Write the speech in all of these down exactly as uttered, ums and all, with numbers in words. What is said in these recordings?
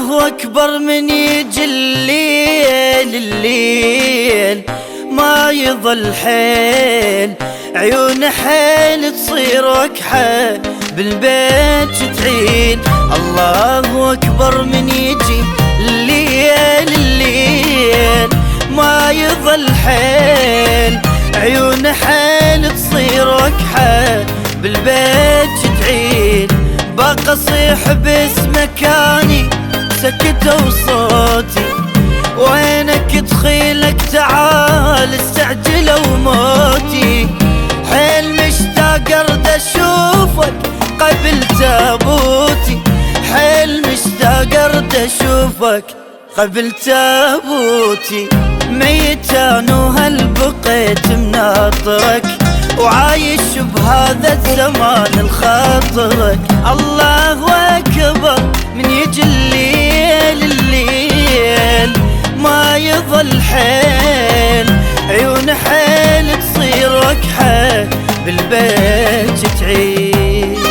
الله أكبر من يجي الليل الليل ما يظل حيل، عيون حيل تصير وكحة بالبيت تعيل. الله أكبر من يجي الليل الليل ما يظل حيل، عيون حيل تصير وكحة بالبيت تعيل. باقى صيح باسمك اني سكتوا صوتي، وينك دخيلك تعال استعجلوا موتي. حيل مشتاق ارد اشوفك قبل تابوتي، حيل مشتاق ارد اشوفك قبل تابوتي. ميتان وهل بقيت مناطرك، وعايش بهذا الزمان الخاطرك. الله أكبر من يجي الليل الليل ما يظل حيل، عيون حيل تصير وكحة بالبيت تعيل.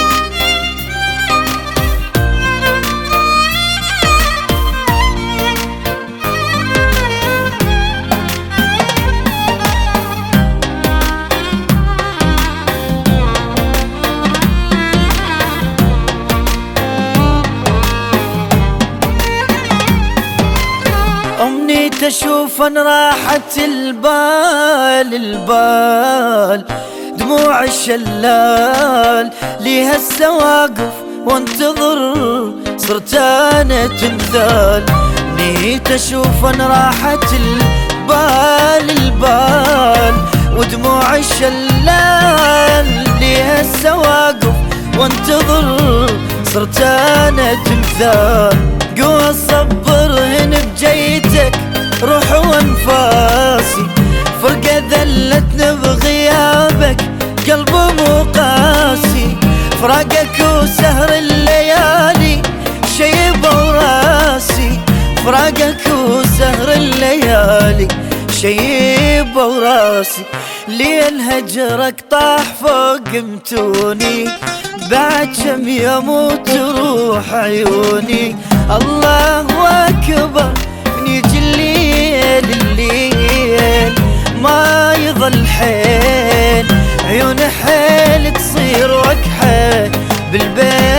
أمنيت أشوف أن راحت البال البال، دموع الشلال ليها السواقف وانتظر صرت أنا تمثال. أمنيت أشوف أن راحت البال البال، ودموع الشلال ليها السواقف وانتظر صرت أنا تمثال. قوى صبر هن بجيتك روح وانفاسي، فرقة ذلتنا بغيابك قلب مو قاسي. فراقك وسهر الليالي شيبة وراسي، فراقك وسهر الليالي شيبة وراسي. ليل هجرك طاح فوق متوني، بعد كم يموت روح عيوني. الله أكبر من يجي الليل الليل ما يظل حيل، عيون حيل تصير وكحة بالبيت